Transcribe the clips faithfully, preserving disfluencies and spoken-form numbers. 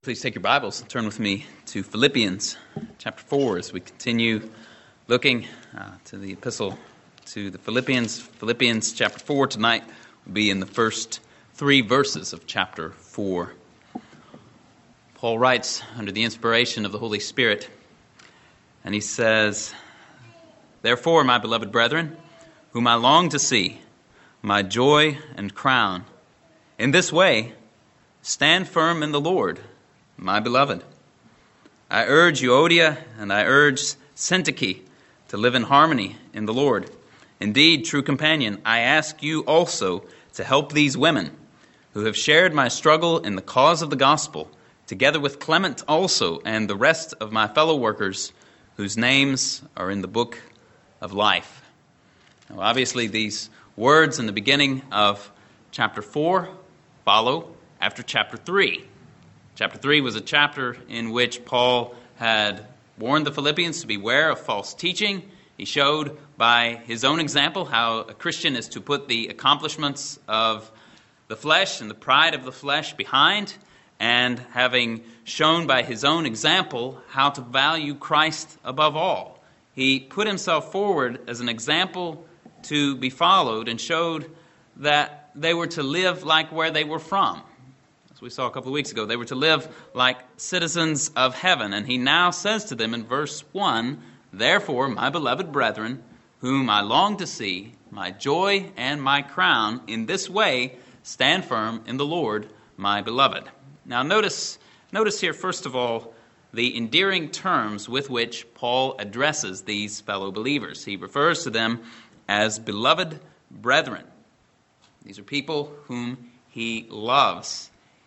Please take your Bibles and turn with me to Philippians chapter four as we continue looking uh, to the epistle to the Philippians. Philippians chapter four tonight will be in the first three verses of chapter four. Paul writes under the inspiration of the Holy Spirit, and he says, "Therefore, my beloved brethren, whom I long to see, my joy and crown, in this way stand firm in the Lord, my beloved. I urge Euodia and I urge Syntyche to live in harmony in the Lord. Indeed, true companion, I ask you also to help these women who have shared my struggle in the cause of the gospel, together with Clement also and the rest of my fellow workers whose names are in the book of life." Now, obviously, these words in the beginning of chapter four follow after chapter three. Chapter three was a chapter in which Paul had warned the Philippians to beware of false teaching. He showed by his own example how a Christian is to put the accomplishments of the flesh and the pride of the flesh behind, and having shown by his own example how to value Christ above all. He put himself forward as an example to be followed and showed that they were to live like where they were from. We saw a couple of weeks ago, they were to live like citizens of heaven. And he now says to them in verse one, "Therefore, my beloved brethren, whom I long to see, my joy and my crown, in this way stand firm in the Lord, my beloved." Now notice, notice here, first of all, the endearing terms with which Paul addresses these fellow believers. He refers to them as beloved brethren. These are people whom he loves.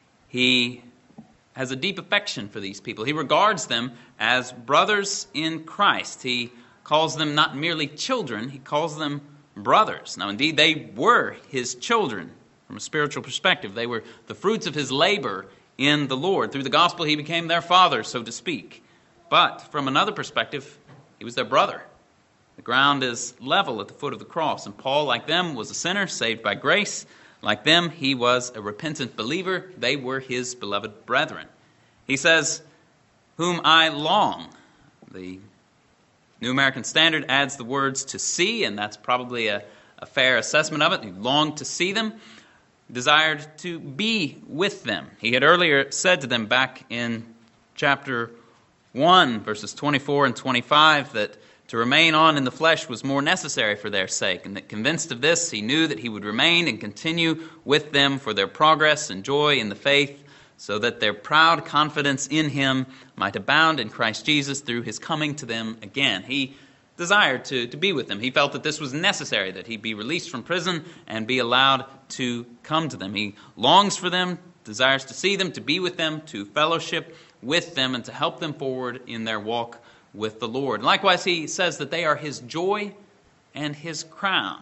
He has a deep affection for these people. He regards them as brothers in Christ. He calls them not merely children, he calls them brothers. Now, indeed, they were his children from a spiritual perspective. They were the fruits of his labor in the Lord. Through the gospel, he became their father, so to speak. But from another perspective, he was their brother. The ground is level at the foot of the cross, and Paul, like them, was a sinner saved by grace. Like them, he was a repentant believer. They were his beloved brethren. He says, "whom I long." The New American Standard adds the words "to see," and that's probably a, a fair assessment of it. He longed to see them, desired to be with them. He had earlier said to them back in chapter one, verses twenty-four and twenty-five, that to remain on in the flesh was more necessary for their sake, and that convinced of this, he knew that he would remain and continue with them for their progress and joy in the faith, so that their proud confidence in him might abound in Christ Jesus through his coming to them again. He desired to, to be with them. He felt that this was necessary, that he be released from prison and be allowed to come to them. He longs for them, desires to see them, to be with them, to fellowship with them, and to help them forward in their walk with the Lord. Likewise, he says that they are his joy and his crown.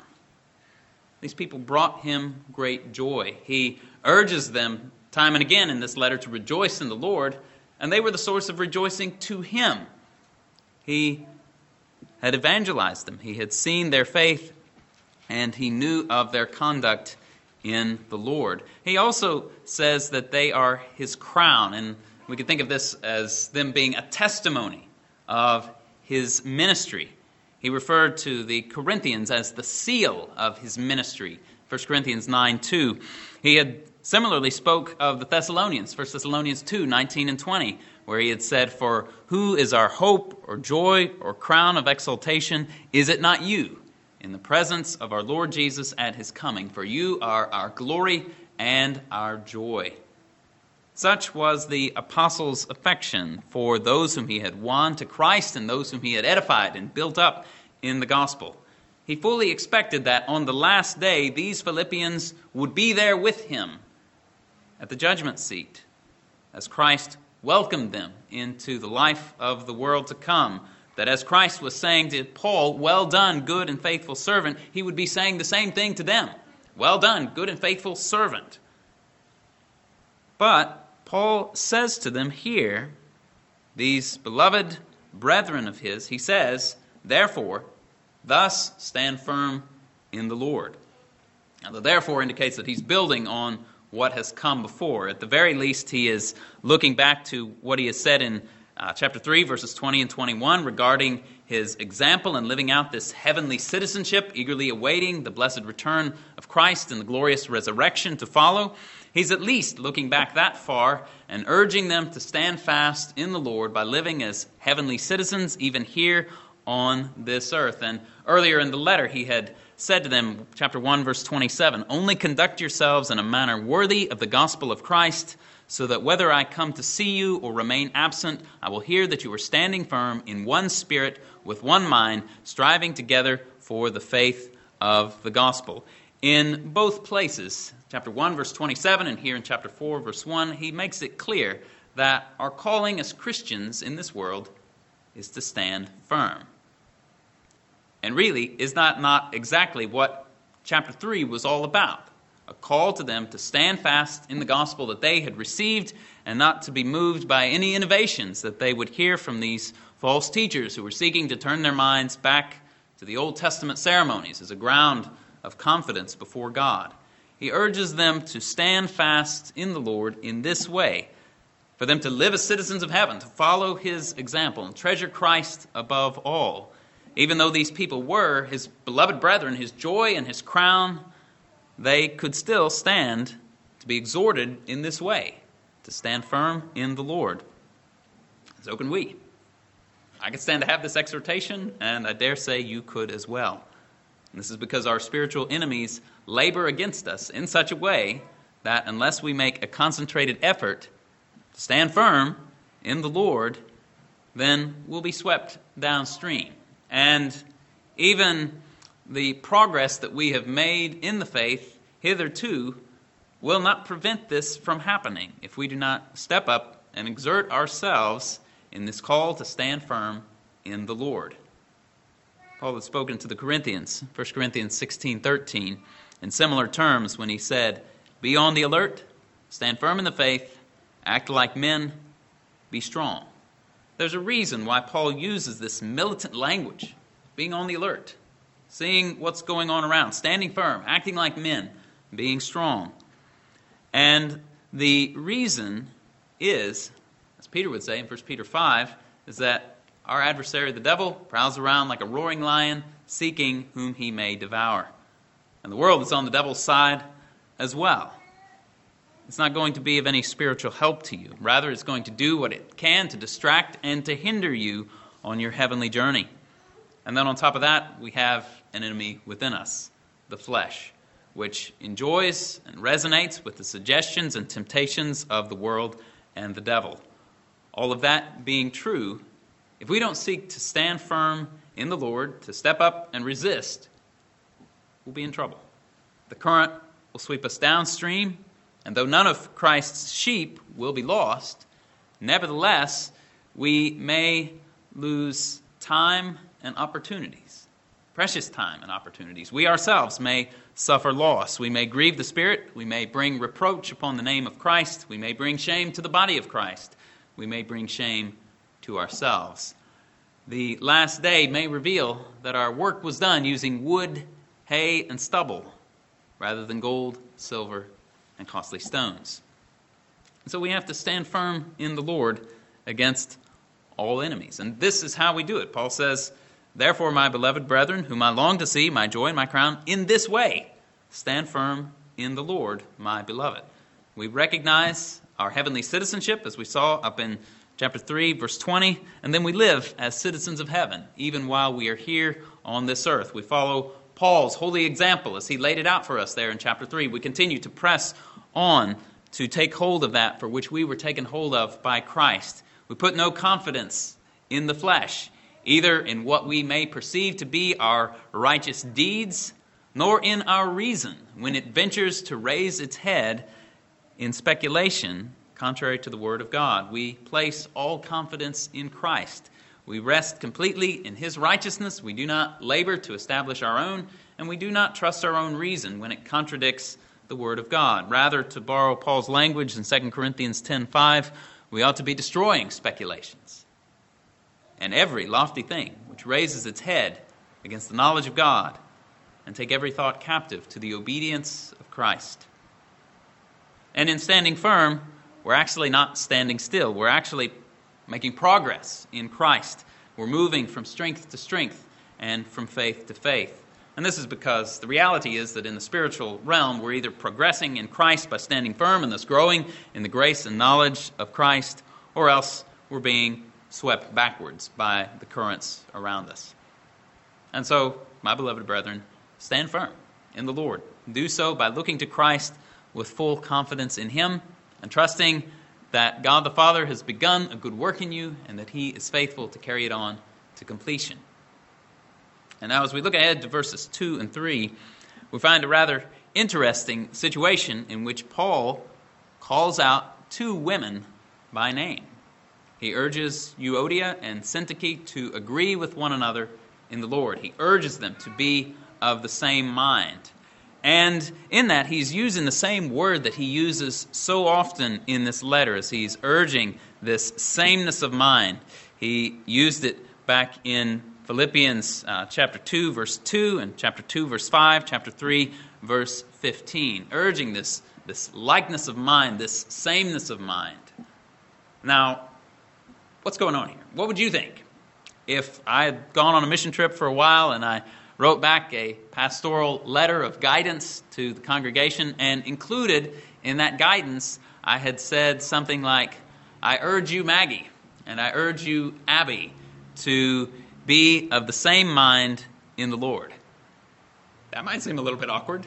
These people brought him great joy. He urges them time and again in this letter to rejoice in the Lord, and they were the source of rejoicing to him. He had evangelized them. He had seen their faith, and he knew of their conduct in the Lord. He also says that they are his crown, and we could think of this as them being a testimony of his ministry. He referred to the Corinthians as the seal of his ministry, First Corinthians nine two. He had similarly spoke of the Thessalonians, First Thessalonians two nineteen and twenty, where he had said, "For who is our hope or joy or crown of exaltation? Is it not you, in the presence of our Lord Jesus at his coming? For you are our glory and our joy." Such was the apostle's affection for those whom he had won to Christ and those whom he had edified and built up in the gospel. He fully expected that on the last day, these Philippians would be there with him at the judgment seat as Christ welcomed them into the life of the world to come. That as Christ was saying to Paul, "Well done, good and faithful servant," he would be saying the same thing to them. "Well done, good and faithful servant." But Paul says to them here, these beloved brethren of his, he says, "Therefore, thus stand firm in the Lord." Now, the therefore indicates that he's building on what has come before. At the very least, he is looking back to what he has said in uh, chapter three, verses twenty and twenty-one, regarding his example in living out this heavenly citizenship, eagerly awaiting the blessed return of Christ and the glorious resurrection to follow. He's at least looking back that far and urging them to stand fast in the Lord by living as heavenly citizens, even here on this earth. And earlier in the letter, he had said to them, chapter one, verse twenty-seven, "Only conduct yourselves in a manner worthy of the gospel of Christ, so that whether I come to see you or remain absent, I will hear that you are standing firm in one spirit, with one mind, striving together for the faith of the gospel." In both places, chapter one, verse twenty-seven, and here in chapter four, verse one, he makes it clear that our calling as Christians in this world is to stand firm. And really, is that not exactly what chapter three was all about? A call to them to stand fast in the gospel that they had received and not to be moved by any innovations that they would hear from these false teachers who were seeking to turn their minds back to the Old Testament ceremonies as a ground of confidence before God. He urges them to stand fast in the Lord in this way, for them to live as citizens of heaven, to follow his example and treasure Christ above all. Even though these people were his beloved brethren, his joy and his crown, they could still stand to be exhorted in this way, to stand firm in the Lord. So can we. I could stand to have this exhortation, and I dare say you could as well. And this is because our spiritual enemies labor against us in such a way that unless we make a concentrated effort to stand firm in the Lord, then we'll be swept downstream. And even the progress that we have made in the faith hitherto will not prevent this from happening if we do not step up and exert ourselves in this call to stand firm in the Lord. Paul had spoken to the Corinthians, First Corinthians sixteen thirteen, in similar terms when he said, "Be on the alert, stand firm in the faith, act like men, be strong." There's a reason why Paul uses this militant language, being on the alert, seeing what's going on around, standing firm, acting like men, being strong. And the reason is, as Peter would say in First Peter five, is that our adversary, the devil, prowls around like a roaring lion, seeking whom he may devour. And the world is on the devil's side as well. It's not going to be of any spiritual help to you. Rather, it's going to do what it can to distract and to hinder you on your heavenly journey. And then on top of that, we have an enemy within us, the flesh, which enjoys and resonates with the suggestions and temptations of the world and the devil. All of that being true, if we don't seek to stand firm in the Lord, to step up and resist, we'll be in trouble. The current will sweep us downstream, and though none of Christ's sheep will be lost, nevertheless, we may lose time and opportunities, precious time and opportunities. We ourselves may suffer loss. We may grieve the Spirit. We may bring reproach upon the name of Christ. We may bring shame to the body of Christ. We may bring shame to ourselves. The last day may reveal that our work was done using wood, hay, and stubble, rather than gold, silver, and costly stones. So we have to stand firm in the Lord against all enemies. And this is how we do it. Paul says, "Therefore, my beloved brethren, whom I long to see, my joy and my crown, in this way, stand firm in the Lord, my beloved." We recognize our heavenly citizenship, as we saw up in chapter three, verse twenty, and then we live as citizens of heaven, even while we are here on this earth. We follow Paul's holy example as he laid it out for us there in chapter three. We continue to press on to take hold of that for which we were taken hold of by Christ. We put no confidence in the flesh, either in what we may perceive to be our righteous deeds, nor in our reason when it ventures to raise its head in speculation contrary to the Word of God. We place all confidence in Christ. We rest completely in His righteousness. We do not labor to establish our own, and we do not trust our own reason when it contradicts the Word of God. Rather, to borrow Paul's language in Second Corinthians ten five, we ought to be destroying speculations and every lofty thing which raises its head against the knowledge of God, and take every thought captive to the obedience of Christ. And in standing firm, we're actually not standing still. We're actually making progress in Christ. We're moving from strength to strength and from faith to faith. And this is because the reality is that in the spiritual realm, we're either progressing in Christ by standing firm and thus growing in the grace and knowledge of Christ, or else we're being swept backwards by the currents around us. And so, my beloved brethren, stand firm in the Lord. Do so by looking to Christ with full confidence in Him and trusting that God the Father has begun a good work in you and that He is faithful to carry it on to completion. And now as we look ahead to verses two and three, we find a rather interesting situation in which Paul calls out two women by name. He urges Euodia and Syntyche to agree with one another in the Lord. He urges them to be of the same mind. And in that, he's using the same word that he uses so often in this letter as he's urging this sameness of mind. He used it back in Philippians uh, chapter two, verse two, and chapter two, verse five, chapter three, verse fifteen, urging this, this likeness of mind, this sameness of mind. Now, what's going on here? What would you think if I had gone on a mission trip for a while and I wrote back a pastoral letter of guidance to the congregation, and included in that guidance, I had said something like, I urge you, Maggie, and I urge you, Abby, to be of the same mind in the Lord. That might seem a little bit awkward.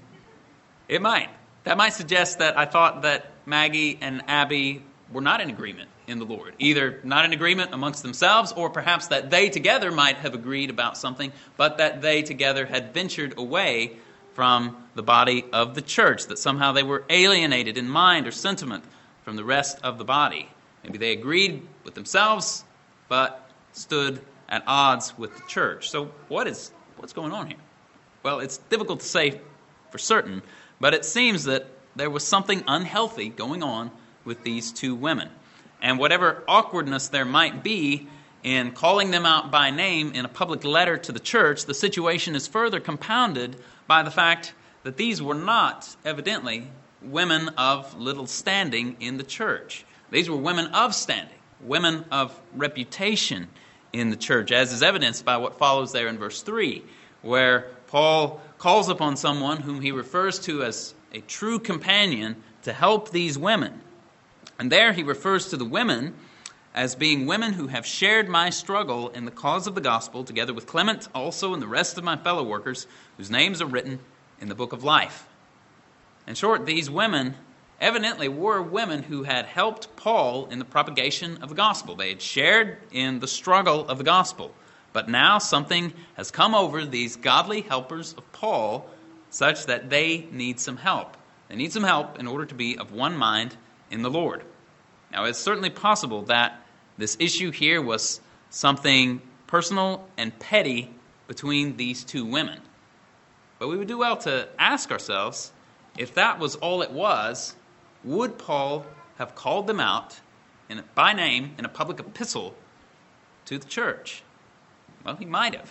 It might. That might suggest that I thought that Maggie and Abby were not in agreement in the Lord. Either not in agreement amongst themselves, or perhaps that they together might have agreed about something, but that they together had ventured away from the body of the church, that somehow they were alienated in mind or sentiment from the rest of the body. Maybe they agreed with themselves, but stood at odds with the church. So what is what's going on here? Well, it's difficult to say for certain, but it seems that there was something unhealthy going on with these two women. And whatever awkwardness there might be in calling them out by name in a public letter to the church, the situation is further compounded by the fact that these were not, evidently, women of little standing in the church. These were women of standing, women of reputation in the church, as is evidenced by what follows there in verse three, where Paul calls upon someone whom he refers to as a true companion to help these women. And there he refers to the women as being women who have shared my struggle in the cause of the gospel, together with Clement also and the rest of my fellow workers, whose names are written in the book of life. In short, these women evidently were women who had helped Paul in the propagation of the gospel. They had shared in the struggle of the gospel. But now something has come over these godly helpers of Paul such that they need some help. They need some help in order to be of one mind in the Lord. Now, it's certainly possible that this issue here was something personal and petty between these two women. But we would do well to ask ourselves, if that was all it was, would Paul have called them out in, by name in a public epistle to the church? Well, he might have.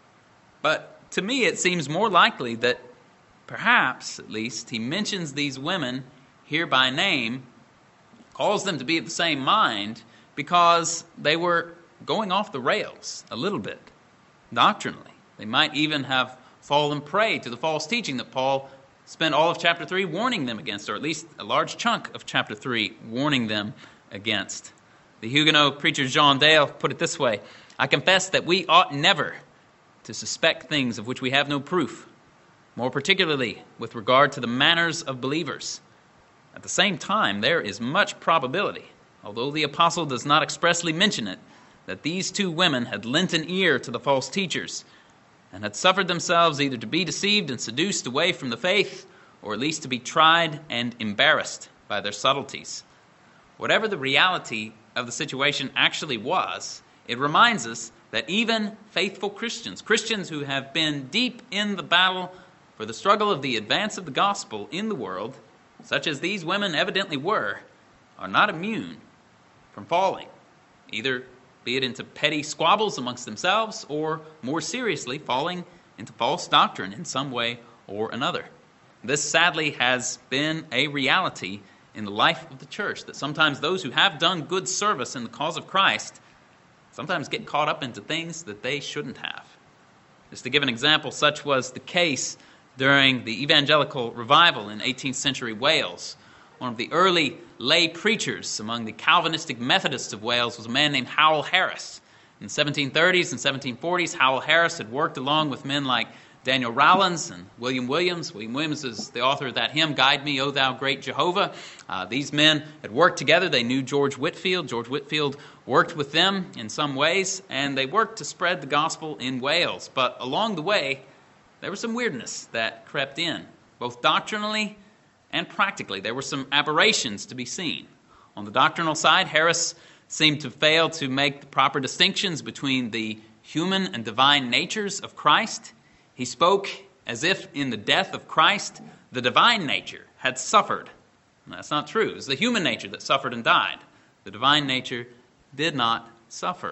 But to me, it seems more likely that perhaps, at least, he mentions these women here by name, calls them to be of the same mind, because they were going off the rails a little bit, doctrinally. They might even have fallen prey to the false teaching that Paul spent all of chapter three warning them against, or at least a large chunk of chapter three warning them against. The Huguenot preacher John Dale put it this way: I confess that we ought never to suspect things of which we have no proof, more particularly with regard to the manners of believers. At the same time, there is much probability, although the apostle does not expressly mention it, that these two women had lent an ear to the false teachers and had suffered themselves either to be deceived and seduced away from the faith, or at least to be tried and embarrassed by their subtleties. Whatever the reality of the situation actually was, it reminds us that even faithful Christians, Christians who have been deep in the battle for the struggle of the advance of the gospel in the world, such as these women evidently were, are not immune from falling, either be it into petty squabbles amongst themselves, or more seriously, falling into false doctrine in some way or another. This sadly has been a reality in the life of the church, that sometimes those who have done good service in the cause of Christ sometimes get caught up into things that they shouldn't have. Just to give an example, such was the case during the evangelical revival in eighteenth century Wales. One of the early lay preachers among the Calvinistic Methodists of Wales was a man named Howell Harris. In the seventeen thirties and seventeen forties, Howell Harris had worked along with men like Daniel Rowlands and William Williams. William Williams is the author of that hymn, Guide Me, O Thou Great Jehovah. Uh, these men had worked together. They knew George Whitefield. George Whitefield worked with them in some ways, and they worked to spread the gospel in Wales. But along the way, there was some weirdness that crept in, both doctrinally and practically. There were some aberrations to be seen. On the doctrinal side, Harris seemed to fail to make the proper distinctions between the human and divine natures of Christ. He spoke as if in the death of Christ, the divine nature had suffered. And that's not true. It was the human nature that suffered and died. The divine nature did not suffer.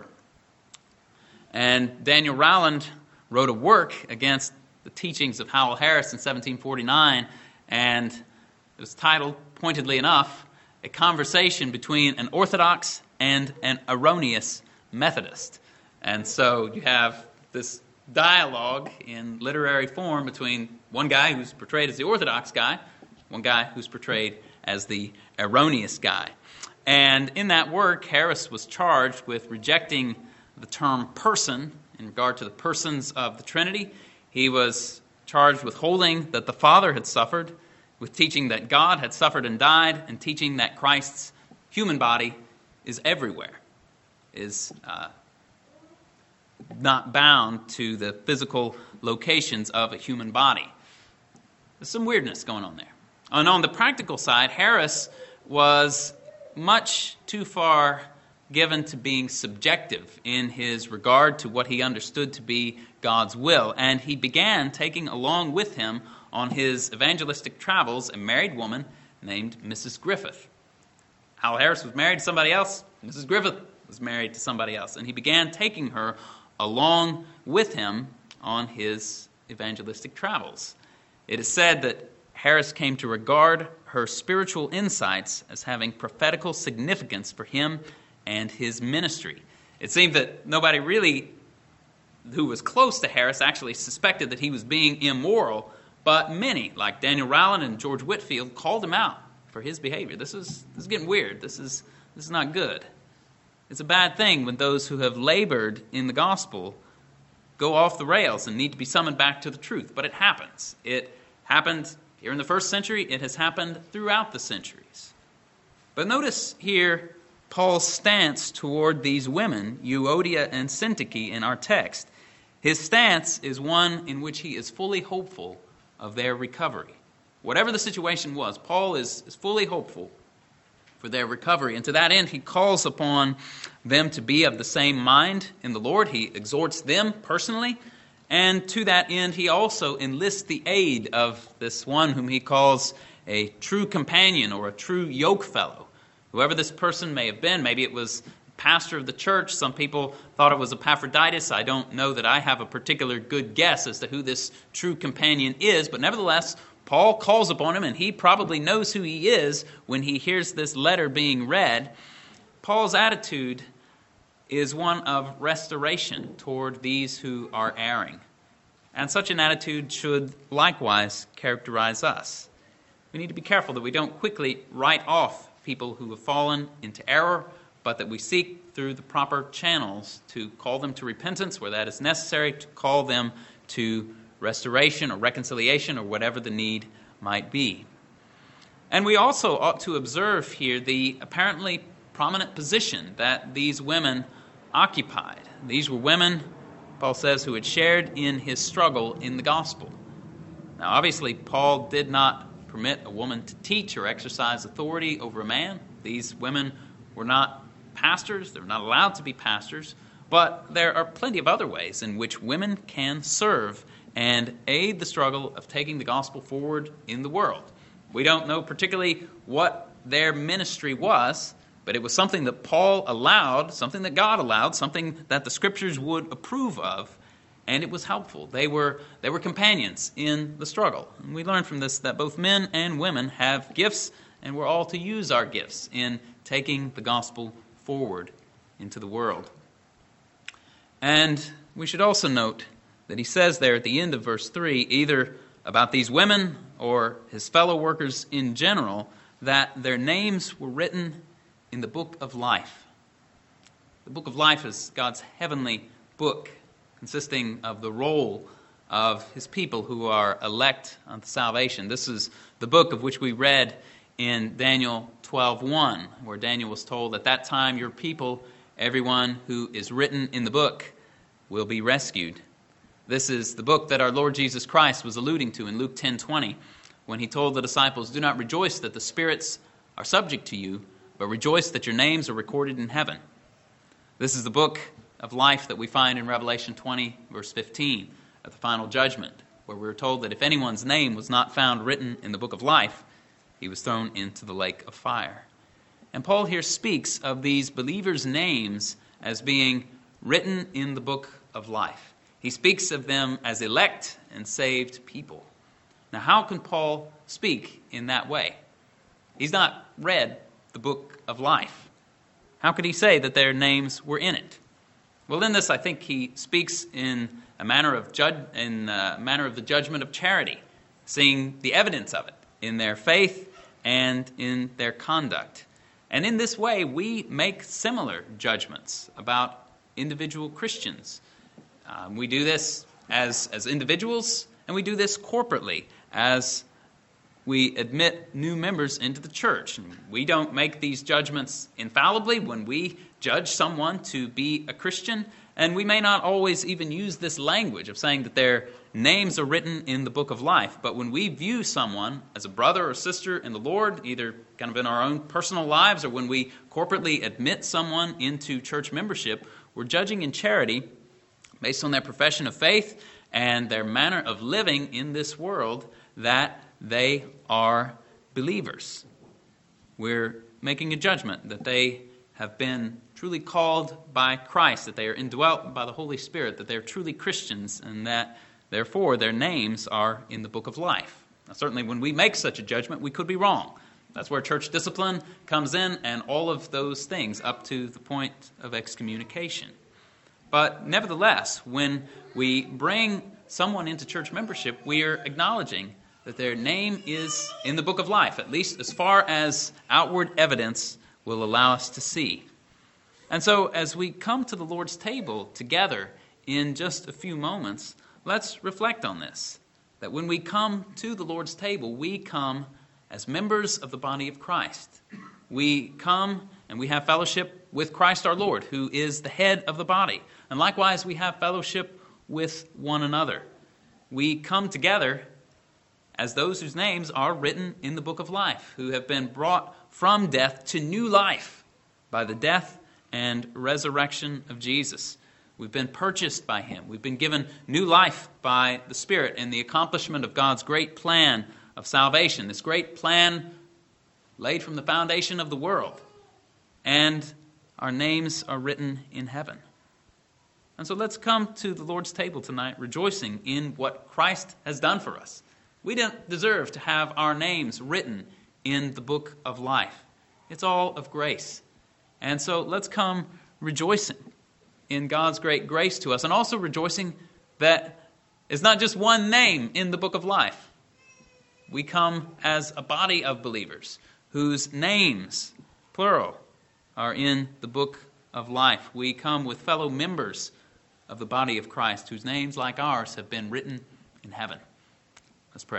And Daniel Rowland wrote a work against the teachings of Howell Harris in seventeen forty-nine, and it was titled, pointedly enough, A Conversation Between an Orthodox and an Erroneous Methodist. And so you have this dialogue in literary form between one guy who's portrayed as the Orthodox guy, one guy who's portrayed as the erroneous guy. And in that work, Harris was charged with rejecting the term person in regard to the persons of the Trinity. He was charged with holding that the Father had suffered, with teaching that God had suffered and died, and teaching that Christ's human body is everywhere, is uh, not bound to the physical locations of a human body. There's some weirdness going on there. And on the practical side, Harris was much too far given to being subjective in his regard to what he understood to be God's will. And he began taking along with him on his evangelistic travels a married woman named Missus Griffith. Howell Harris was married to somebody else. Missus Griffith was married to somebody else. And he began taking her along with him on his evangelistic travels. It is said that Harris came to regard her spiritual insights as having prophetical significance for him and his ministry. It seemed that nobody really who was close to Harris actually suspected that he was being immoral, but many, like Daniel Rowland and George Whitefield, called him out for his behavior. This is this is getting weird. This is this is not good. It's a bad thing when those who have labored in the gospel go off the rails and need to be summoned back to the truth. But it happens. It happened here in the first century. It has happened throughout the centuries. But notice here Paul's stance toward these women, Euodia and Syntyche, in our text. His stance is one in which he is fully hopeful of their recovery. Whatever the situation was, Paul is, is fully hopeful for their recovery. And to that end, he calls upon them to be of the same mind in the Lord. He exhorts them personally. And to that end, he also enlists the aid of this one whom he calls a true companion or a true yoke fellow. Whoever this person may have been, maybe it was the pastor of the church. Some people thought it was Epaphroditus. I don't know that I have a particular good guess as to who this true companion is, but nevertheless, Paul calls upon him, and he probably knows who he is when he hears this letter being read. Paul's attitude is one of restoration toward these who are erring. And such an attitude should likewise characterize us. We need to be careful that we don't quickly write off people who have fallen into error, but that we seek through the proper channels to call them to repentance where that is necessary, to call them to restoration or reconciliation or whatever the need might be. And we also ought to observe here the apparently prominent position that these women occupied. These were women, Paul says, who had shared in his struggle in the gospel. Now, obviously, Paul did not permit a woman to teach or exercise authority over a man. These women were not pastors. They were not allowed to be pastors. But there are plenty of other ways in which women can serve and aid the struggle of taking the gospel forward in the world. We don't know particularly what their ministry was, but it was something that Paul allowed, something that God allowed, something that the Scriptures would approve of, and it was helpful. They were, they were companions in the struggle. And we learn from this that both men and women have gifts, and we're all to use our gifts in taking the gospel forward into the world. And we should also note that he says there at the end of verse three, either about these women or his fellow workers in general, that their names were written in the book of life. The book of life is God's heavenly book, consisting of the roll of his people who are elect unto salvation. This is the book of which we read in Daniel twelve one, where Daniel was told, at that time your people, everyone who is written in the book, will be rescued. This is the book that our Lord Jesus Christ was alluding to in Luke ten twenty, when he told the disciples, do not rejoice that the spirits are subject to you, but rejoice that your names are recorded in heaven. This is the book of life that we find in Revelation twenty, verse fifteen, at the final judgment, where we are told that if anyone's name was not found written in the book of life, he was thrown into the lake of fire. And Paul here speaks of these believers' names as being written in the book of life. He speaks of them as elect and saved people. Now, how can Paul speak in that way? He's not read the book of life. How could he say that their names were in it? Well, in this, I think he speaks in a manner of jud- in a manner of the judgment of charity, seeing the evidence of it in their faith and in their conduct. And in this way, we make similar judgments about individual Christians. Um, we do this as, as individuals, and we do this corporately as we admit new members into the church. And we don't make these judgments infallibly when we judge someone to be a Christian, and we may not always even use this language of saying that their names are written in the book of life. But when we view someone as a brother or sister in the Lord, either kind of in our own personal lives or when we corporately admit someone into church membership, we're judging in charity based on their profession of faith and their manner of living in this world that they are believers. We're making a judgment that they have been truly called by Christ, that they are indwelt by the Holy Spirit, that they're truly Christians, and that therefore their names are in the book of life. Now, certainly when we make such a judgment, we could be wrong. That's where church discipline comes in, and all of those things up to the point of excommunication. But nevertheless, when we bring someone into church membership, we are acknowledging that their name is in the book of life, at least as far as outward evidence will allow us to see. And so as we come to the Lord's table together in just a few moments, let's reflect on this, that when we come to the Lord's table, we come as members of the body of Christ. We come and we have fellowship with Christ our Lord, who is the head of the body. And likewise, we have fellowship with one another. We come together as those whose names are written in the book of life, who have been brought from death to new life by the death and resurrection of Jesus. We've been purchased by him. We've been given new life by the Spirit and the accomplishment of God's great plan of salvation, this great plan laid from the foundation of the world. And our names are written in heaven. And so let's come to the Lord's table tonight rejoicing in what Christ has done for us. We don't deserve to have our names written in the book of life. It's all of grace. And so let's come rejoicing in God's great grace to us, and also rejoicing that it's not just one name in the book of life. We come as a body of believers whose names, plural, are in the book of life. We come with fellow members of the body of Christ whose names, like ours, have been written in heaven. Let's pray.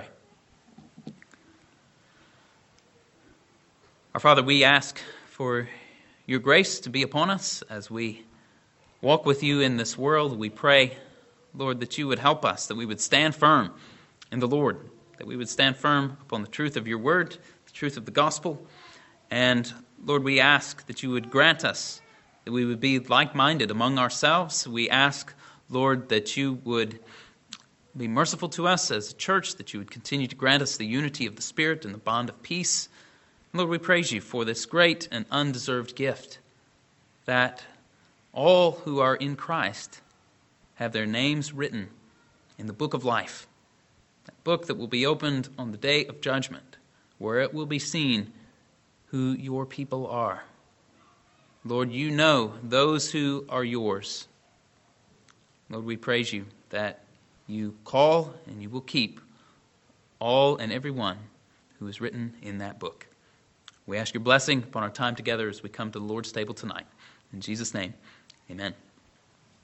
Our Father, we ask for your grace to be upon us as we walk with you in this world. We pray, Lord, that you would help us, that we would stand firm in the Lord, that we would stand firm upon the truth of your word, the truth of the gospel. And Lord, we ask that you would grant us that we would be like-minded among ourselves. We ask, Lord, that you would be merciful to us as a church, that you would continue to grant us the unity of the Spirit and the bond of peace. And Lord, we praise you for this great and undeserved gift, that all who are in Christ have their names written in the book of life, that book that will be opened on the day of judgment, where it will be seen who your people are. Lord, you know those who are yours. Lord, we praise you that you call and you will keep all and every one who is written in that book. We ask your blessing upon our time together as we come to the Lord's table tonight. In Jesus' name, amen.